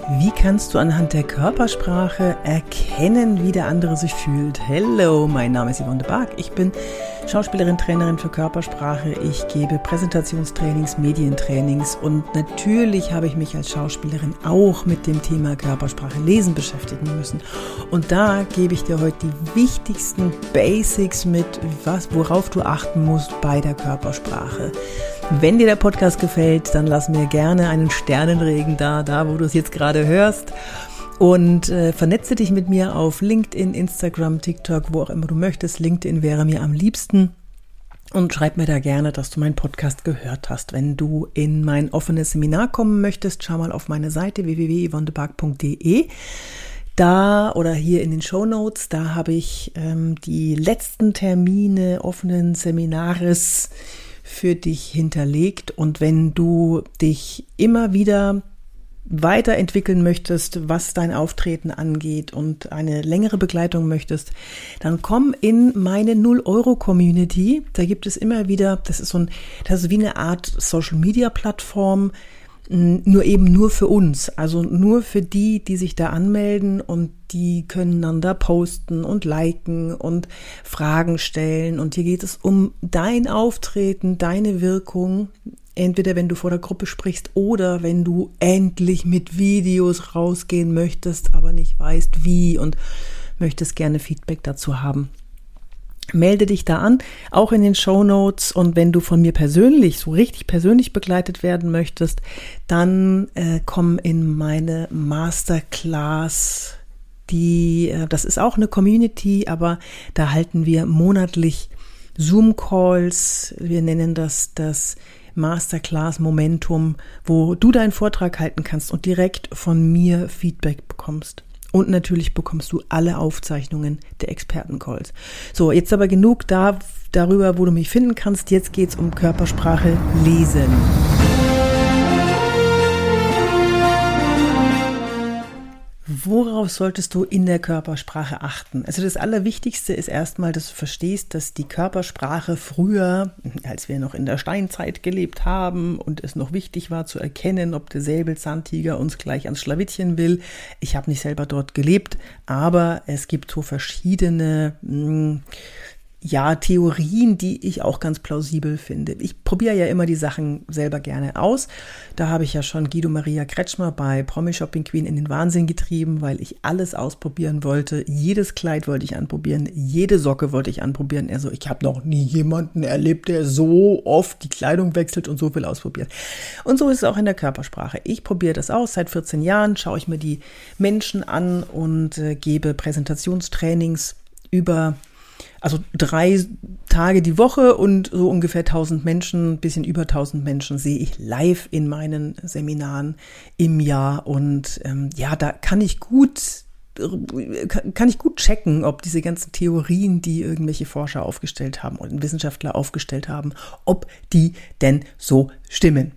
Wie kannst du anhand der Körpersprache erkennen, wie der andere sich fühlt? Hello, mein Name ist Yvonne de Barg. Ich bin Schauspielerin, Trainerin für Körpersprache. Ich gebe Präsentationstrainings, Medientrainings und natürlich habe ich mich als Schauspielerin auch mit dem Thema Körpersprache lesen beschäftigen müssen. Und da gebe ich dir heute die wichtigsten Basics mit, worauf du achten musst bei der Körpersprache. Wenn dir der Podcast gefällt, dann lass mir gerne einen Sternenregen da wo du es jetzt gerade hörst. Und vernetze dich mit mir auf LinkedIn, Instagram, TikTok, wo auch immer du möchtest. LinkedIn wäre mir am liebsten. Und schreib mir da gerne, dass du meinen Podcast gehört hast. Wenn du in mein offenes Seminar kommen möchtest, schau mal auf meine Seite www.yvonnedebarg.de. Da oder hier in den Shownotes, da habe ich die letzten Termine offenen Seminares für dich hinterlegt. Und wenn du dich immer wieder weiterentwickeln möchtest, was dein Auftreten angeht und eine längere Begleitung möchtest, dann komm in meine 0-Euro-Community. Da gibt es immer wieder, das ist wie eine Art Social-Media-Plattform, nur für uns, also nur für die sich da anmelden, und die können dann da posten und liken und Fragen stellen, und hier geht es um dein Auftreten, deine Wirkung, entweder wenn du vor der Gruppe sprichst oder wenn du endlich mit Videos rausgehen möchtest, aber nicht weißt wie und möchtest gerne Feedback dazu haben. Melde dich da an, auch in den Shownotes, und wenn du von mir persönlich, so richtig persönlich begleitet werden möchtest, dann komm in meine Masterclass. Das ist auch eine Community, aber da halten wir monatlich Zoom-Calls. Wir nennen das Masterclass Momentum, wo du deinen Vortrag halten kannst und direkt von mir Feedback bekommst. Und natürlich bekommst du alle Aufzeichnungen der Expertencalls. So, jetzt aber genug darüber, wo du mich finden kannst. Jetzt geht's um Körpersprache lesen. Worauf solltest du in der Körpersprache achten? Also das Allerwichtigste ist erstmal, dass du verstehst, dass die Körpersprache früher, als wir noch in der Steinzeit gelebt haben und es noch wichtig war zu erkennen, ob der Säbelzahntiger uns gleich ans Schlawittchen will. Ich habe nicht selber dort gelebt, aber es gibt so verschiedene Theorien, die ich auch ganz plausibel finde. Ich probiere ja immer die Sachen selber gerne aus. Da habe ich ja schon Guido Maria Kretschmer bei Promi Shopping Queen in den Wahnsinn getrieben, weil ich alles ausprobieren wollte. Jedes Kleid wollte ich anprobieren, jede Socke wollte ich anprobieren. Also ich habe noch nie jemanden erlebt, der so oft die Kleidung wechselt und so viel ausprobiert. Und so ist es auch in der Körpersprache. Ich probiere das aus. Seit 14 Jahren schaue ich mir die Menschen an und gebe Präsentationstrainings über 3 Tage die Woche, und so ungefähr 1000 Menschen, ein bisschen über 1000 Menschen sehe ich live in meinen Seminaren im Jahr, und da kann ich gut checken, ob diese ganzen Theorien, die irgendwelche Forscher aufgestellt haben und Wissenschaftler aufgestellt haben, ob die denn so stimmen.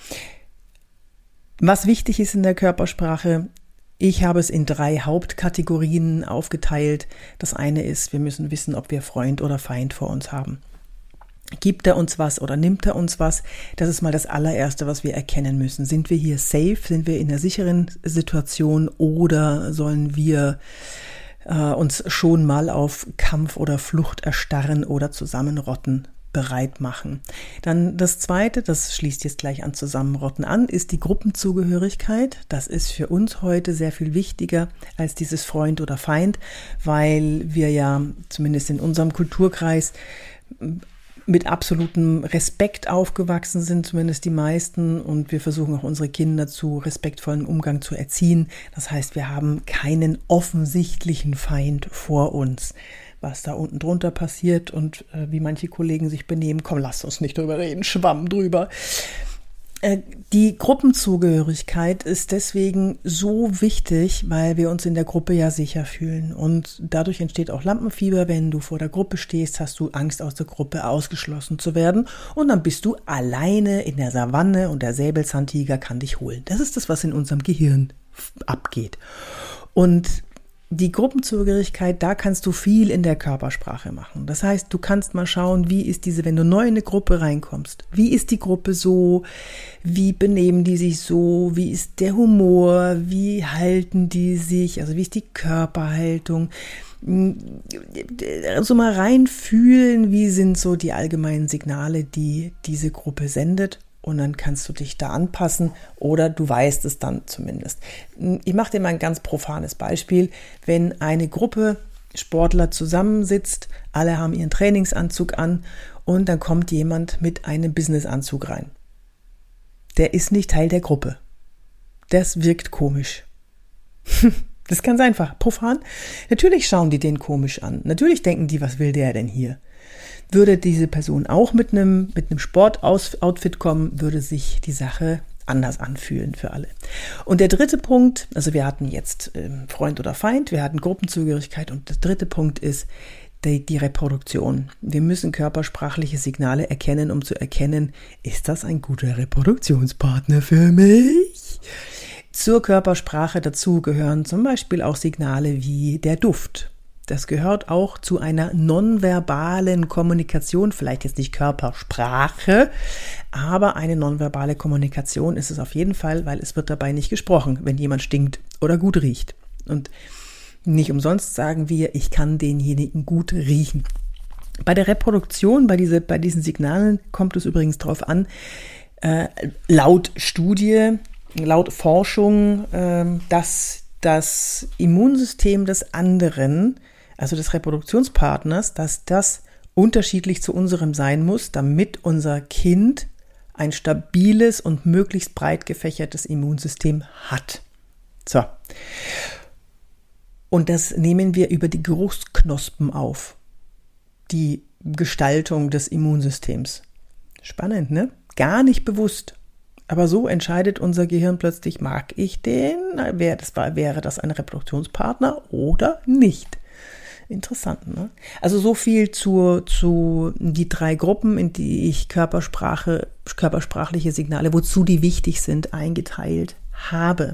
Was wichtig ist in der Körpersprache: Ich habe es in 3 Hauptkategorien aufgeteilt. Das eine ist, wir müssen wissen, ob wir Freund oder Feind vor uns haben. Gibt er uns was oder nimmt er uns was? Das ist mal das allererste, was wir erkennen müssen. Sind wir hier safe? Sind wir in einer sicheren Situation, oder sollen wir uns schon mal auf Kampf oder Flucht erstarren oder zusammenrotten bereit machen? Dann das Zweite, das schließt jetzt gleich an Zusammenrotten an, ist die Gruppenzugehörigkeit. Das ist für uns heute sehr viel wichtiger als dieses Freund oder Feind, weil wir ja zumindest in unserem Kulturkreis mit absolutem Respekt aufgewachsen sind, zumindest die meisten, und wir versuchen auch unsere Kinder zu respektvollem Umgang zu erziehen. Das heißt, wir haben keinen offensichtlichen Feind vor uns. Was da unten drunter passiert und wie manche Kollegen sich benehmen, komm, lasst uns nicht drüber reden, Schwamm drüber. Die Gruppenzugehörigkeit ist deswegen so wichtig, weil wir uns in der Gruppe ja sicher fühlen, und dadurch entsteht auch Lampenfieber. Wenn du vor der Gruppe stehst, hast du Angst, aus der Gruppe ausgeschlossen zu werden, und dann bist du alleine in der Savanne und der Säbelzahntiger kann dich holen. Das ist das, was in unserem Gehirn abgeht. Und die Gruppenzugehörigkeit, da kannst du viel in der Körpersprache machen. Das heißt, du kannst mal schauen, wenn du neu in eine Gruppe reinkommst, wie ist die Gruppe so, wie benehmen die sich so, wie ist der Humor, wie halten die sich, also wie ist die Körperhaltung, so mal reinfühlen, wie sind so die allgemeinen Signale, die diese Gruppe sendet. Und dann kannst du dich da anpassen oder du weißt es dann zumindest. Ich mache dir mal ein ganz profanes Beispiel. Wenn eine Gruppe Sportler zusammensitzt, alle haben ihren Trainingsanzug an und dann kommt jemand mit einem Businessanzug rein. Der ist nicht Teil der Gruppe. Das wirkt komisch. Das ist ganz einfach, profan. Natürlich schauen die den komisch an. Natürlich denken die, was will der denn hier? Würde diese Person auch mit einem Sportoutfit kommen, würde sich die Sache anders anfühlen für alle. Und der dritte Punkt, also wir hatten jetzt Freund oder Feind, wir hatten Gruppenzugehörigkeit und der dritte Punkt ist die Reproduktion. Wir müssen körpersprachliche Signale erkennen, um zu erkennen, ist das ein guter Reproduktionspartner für mich? Zur Körpersprache dazu gehören zum Beispiel auch Signale wie der Duft. Das gehört auch zu einer nonverbalen Kommunikation, vielleicht jetzt nicht Körpersprache, aber eine nonverbale Kommunikation ist es auf jeden Fall, weil es wird dabei nicht gesprochen, wenn jemand stinkt oder gut riecht. Und nicht umsonst sagen wir, ich kann denjenigen gut riechen. Bei der Reproduktion, bei diesen Signalen kommt es übrigens darauf an, laut Forschung, dass das Immunsystem des anderen, also des Reproduktionspartners, dass das unterschiedlich zu unserem sein muss, damit unser Kind ein stabiles und möglichst breit gefächertes Immunsystem hat. So. Und das nehmen wir über die Geruchsknospen auf. Die Gestaltung des Immunsystems. Spannend, ne? Gar nicht bewusst. Aber so entscheidet unser Gehirn plötzlich, mag ich den? Wäre das ein Reproduktionspartner oder nicht? Interessant, ne? Also so viel zu die 3 Gruppen, in die ich körpersprachliche Signale, wozu die wichtig sind, eingeteilt habe.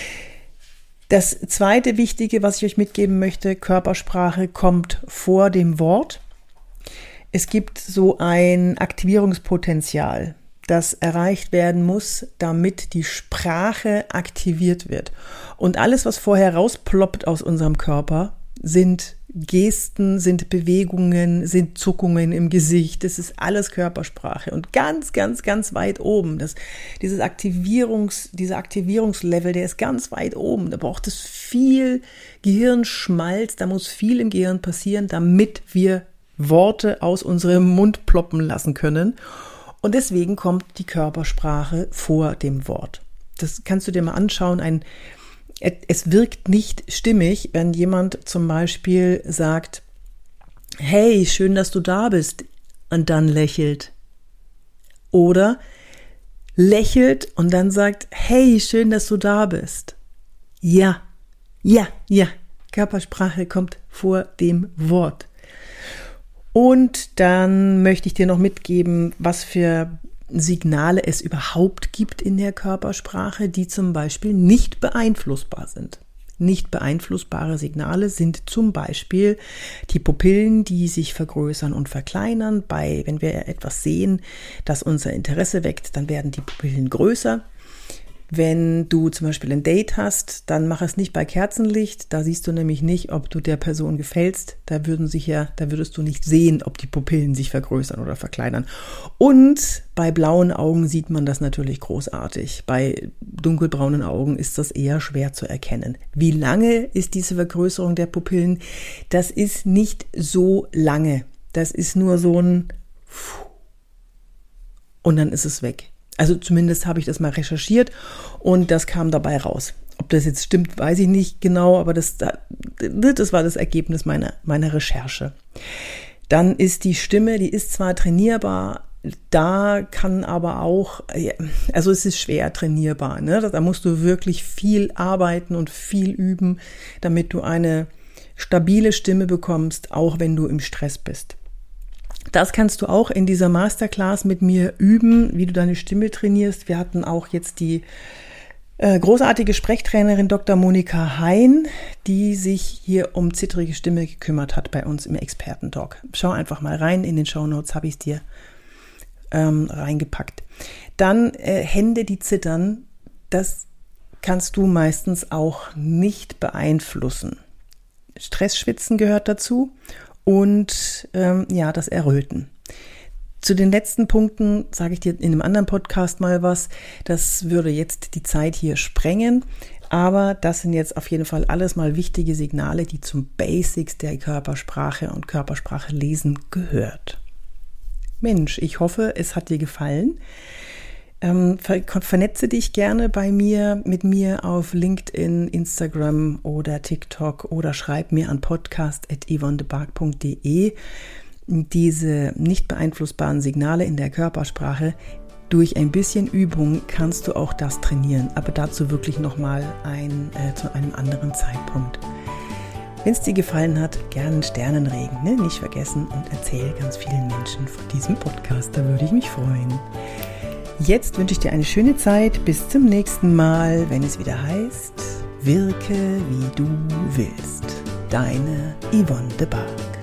Das zweite Wichtige, was ich euch mitgeben möchte, Körpersprache kommt vor dem Wort. Es gibt so ein Aktivierungspotenzial, das erreicht werden muss, damit die Sprache aktiviert wird. Und alles, was vorher rausploppt aus unserem Körper, sind Gesten, sind Bewegungen, sind Zuckungen im Gesicht. Das ist alles Körpersprache. Und ganz, ganz, ganz weit oben, dieser Aktivierungslevel, der ist ganz weit oben. Da braucht es viel Gehirnschmalz, da muss viel im Gehirn passieren, damit wir Worte aus unserem Mund ploppen lassen können. Und deswegen kommt die Körpersprache vor dem Wort. Das kannst du dir mal anschauen. Es wirkt nicht stimmig, wenn jemand zum Beispiel sagt, hey, schön, dass du da bist, und dann lächelt. Oder lächelt und dann sagt, hey, schön, dass du da bist. Ja. Körpersprache kommt vor dem Wort. Und dann möchte ich dir noch mitgeben, was für Signale es überhaupt gibt in der Körpersprache, die zum Beispiel nicht beeinflussbar sind. Nicht beeinflussbare Signale sind zum Beispiel die Pupillen, die sich vergrößern und verkleinern. Wenn wir etwas sehen, das unser Interesse weckt, dann werden die Pupillen größer. Wenn du zum Beispiel ein Date hast, dann mach es nicht bei Kerzenlicht. Da siehst du nämlich nicht, ob du der Person gefällst. Da würdest du nicht sehen, ob die Pupillen sich vergrößern oder verkleinern. Und bei blauen Augen sieht man das natürlich großartig. Bei dunkelbraunen Augen ist das eher schwer zu erkennen. Wie lange ist diese Vergrößerung der Pupillen? Das ist nicht so lange. Das ist nur so ein und dann ist es weg. Also zumindest habe ich das mal recherchiert und das kam dabei raus. Ob das jetzt stimmt, weiß ich nicht genau, aber das war das Ergebnis meiner Recherche. Dann ist die Stimme, die ist zwar trainierbar, da kann aber auch, also es ist schwer trainierbar, ne? Da musst du wirklich viel arbeiten und viel üben, damit du eine stabile Stimme bekommst, auch wenn du im Stress bist. Das kannst du auch in dieser Masterclass mit mir üben, wie du deine Stimme trainierst. Wir hatten auch jetzt die Großartige Sprechtrainerin Dr. Monika Hein, die sich hier um zittrige Stimme gekümmert hat bei uns im Experten-Talk. Schau einfach mal rein, in den Shownotes habe ich es dir reingepackt. Dann Hände, die zittern, das kannst du meistens auch nicht beeinflussen. Stressschwitzen gehört dazu und das Erröten. Zu den letzten Punkten sage ich dir in einem anderen Podcast mal was. Das würde jetzt die Zeit hier sprengen. Aber das sind jetzt auf jeden Fall alles mal wichtige Signale, die zum Basics der Körpersprache und Körpersprache lesen gehört. Mensch, ich hoffe, es hat dir gefallen. Vernetze dich gerne mit mir auf LinkedIn, Instagram oder TikTok oder schreib mir an podcast@yvonnedebarg.de. Diese nicht beeinflussbaren Signale in der Körpersprache, durch ein bisschen Übung kannst du auch das trainieren, aber dazu wirklich nochmal zu einem anderen Zeitpunkt. Wenn es dir gefallen hat, gerne einen Sternenregen, ne? Nicht vergessen und erzähl ganz vielen Menschen von diesem Podcast, da würde ich mich freuen. Jetzt wünsche ich dir eine schöne Zeit, bis zum nächsten Mal, wenn es wieder heißt, wirke wie du willst. Deine Yvonne de Barg.